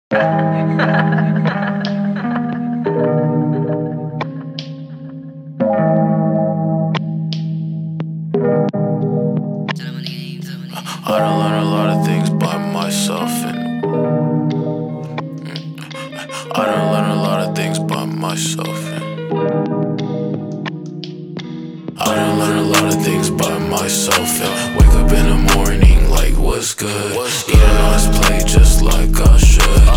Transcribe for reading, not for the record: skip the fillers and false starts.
I done learned a lot of things by myself, and I done learned a lot of things by myself, and I done learned a lot of things by myself, and wake up in the morning like what's good, eating on his plate just like I should.